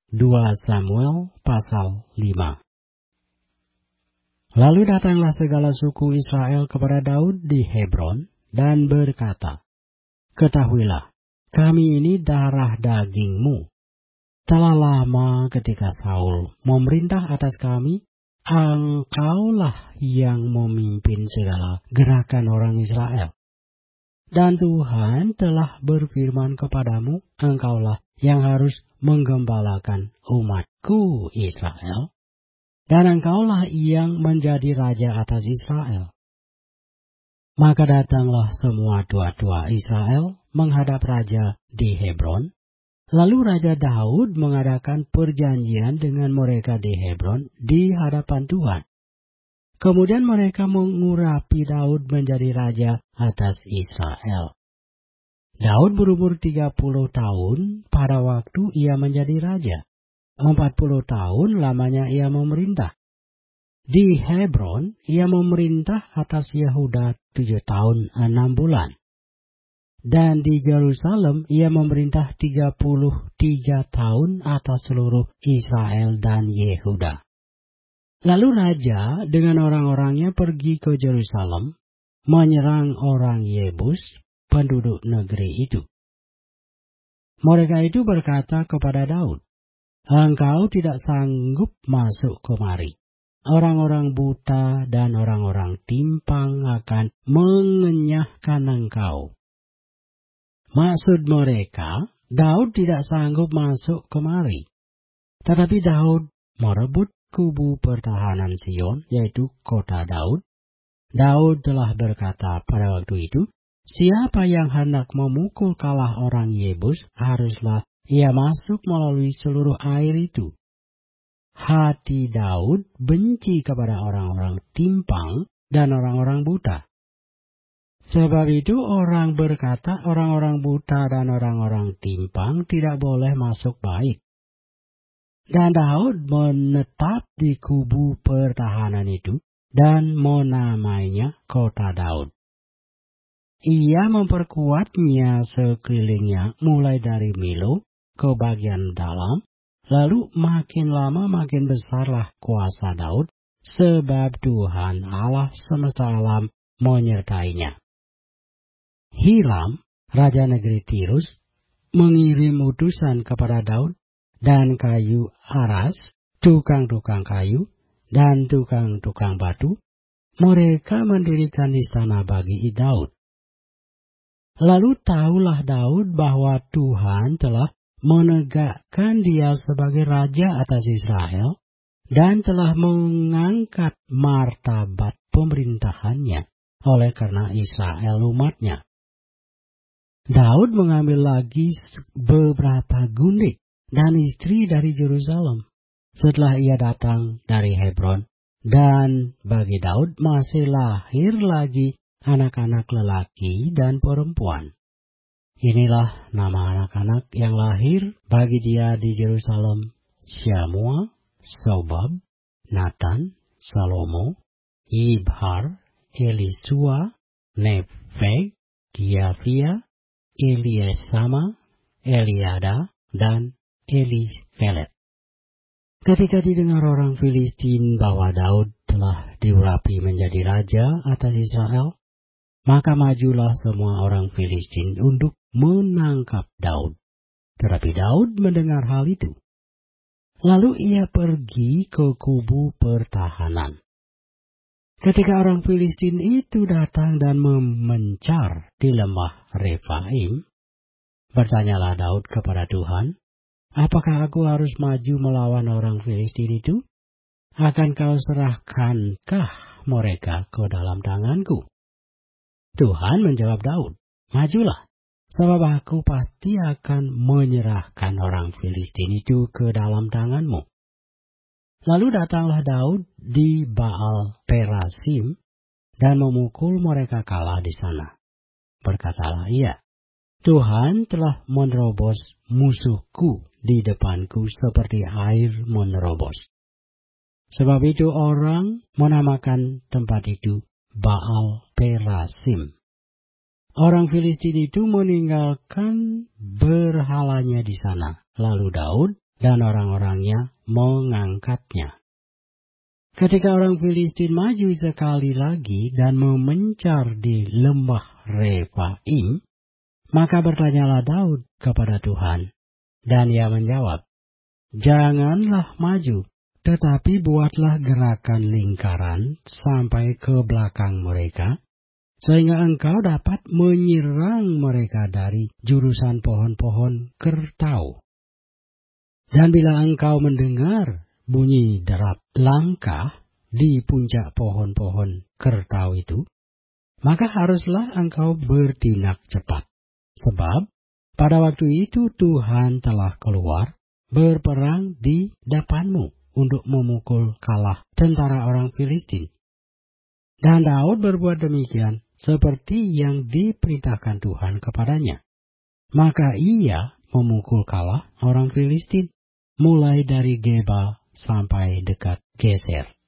2 Samuel pasal 5. Lalu datanglah segala suku Israel kepada Daud di Hebron dan berkata, "Ketahuilah, kami ini darah dagingmu. Telah lama ketika Saul memerintah atas kami, engkaulah yang memimpin segala gerakan orang Israel. Dan Tuhan telah berfirman kepadamu, engkaulah yang harus menggembalakan umatku Israel, dan engkaulah yang menjadi raja atas Israel." Maka datanglah semua tua-tua Israel menghadap raja di Hebron. Lalu Raja Daud mengadakan perjanjian dengan mereka di Hebron di hadapan Tuhan. Kemudian mereka mengurapi Daud menjadi raja atas Israel. Daud berumur 30 tahun pada waktu ia menjadi raja. 40 tahun lamanya ia memerintah. Di Hebron ia memerintah atas Yehuda 7 tahun 6 bulan. Dan di Yerusalem ia memerintah 33 tahun atas seluruh Israel dan Yehuda. Lalu raja dengan orang-orangnya pergi ke Yerusalem, menyerang orang Yebus, penduduk negeri itu. Mereka itu berkata kepada Daud, "Engkau tidak sanggup masuk kemari. Orang-orang buta dan orang-orang timpang akan mengenyahkan engkau." Maksud mereka, Daud tidak sanggup masuk kemari. Tetapi Daud merebut kubu pertahanan Sion, yaitu kota Daud. Daud telah berkata pada waktu itu, "Siapa yang hendak memukul kalah orang Yebus, haruslah ia masuk melalui seluruh air itu." Hati Daud benci kepada orang-orang timpang dan orang-orang buta. Sebab itu orang berkata orang-orang buta dan orang-orang timpang tidak boleh masuk bait. Dan Daud menetap di kubu pertahanan itu dan menamainya kota Daud. Ia memperkuatnya sekelilingnya mulai dari Milo ke bagian dalam, lalu makin lama makin besarlah kuasa Daud, sebab Tuhan Allah semesta alam menyertainya. Hiram, raja negeri Tirus, mengirim utusan kepada Daud, dan kayu aras, tukang-tukang kayu, dan tukang-tukang batu, mereka mendirikan istana bagi Daud. Lalu tahulah Daud bahwa Tuhan telah menegakkan dia sebagai raja atas Israel, dan telah mengangkat martabat pemerintahannya oleh karena Israel umatnya. Daud mengambil lagi beberapa gundik dan istri dari Yerusalem setelah ia datang dari Hebron, dan bagi Daud masih lahir lagi anak-anak lelaki dan perempuan. Inilah nama anak-anak yang lahir bagi dia di Yerusalem: Syamua, Sobab, Nathan, Salomo, Ibhar, Elisua, Nefeg, Giafia, Eliesama, Eliada, dan Elifelet. Ketika didengar orang Filistin bahwa Daud telah diurapi menjadi raja atas Israel, maka majulah semua orang Filistin untuk menangkap Daud. Tetapi Daud mendengar hal itu. Lalu ia pergi ke kubu pertahanan. Ketika orang Filistin itu datang dan memencar di lembah Refaim, bertanyalah Daud kepada Tuhan, "Apakah aku harus maju melawan orang Filistin itu? Akan kau serahkankah mereka ke dalam tanganku?" Tuhan menjawab Daud, "Majulah, sebab aku pasti akan menyerahkan orang Filistin itu ke dalam tanganmu." Lalu datanglah Daud di Baal Perasim dan memukul mereka kalah di sana. Berkatalah ia, "Tuhan telah menerobos musuhku di depanku seperti air menerobos." Sebab itu orang menamakan tempat itu Baal Perasim. Orang Filistin itu meninggalkan berhalanya di sana. Lalu Daud dan orang-orangnya mengangkatnya. Ketika orang Filistin maju sekali lagi dan memencar di lembah Refaim, maka bertanyalah Daud kepada Tuhan, dan ia menjawab, "Janganlah maju, tetapi buatlah gerakan lingkaran sampai ke belakang mereka, sehingga engkau dapat menyerang mereka dari jurusan pohon-pohon kertau. Dan bila engkau mendengar bunyi derap langkah di puncak pohon-pohon kertau itu, maka haruslah engkau bertindak cepat. Sebab pada waktu itu Tuhan telah keluar berperang di depanmu untuk memukul kalah tentara orang Filistin." Dan Daud berbuat demikian seperti yang diperintahkan Tuhan kepadanya. Maka ia memukul kalah orang Filistin, mulai dari Geba sampai dekat Geser.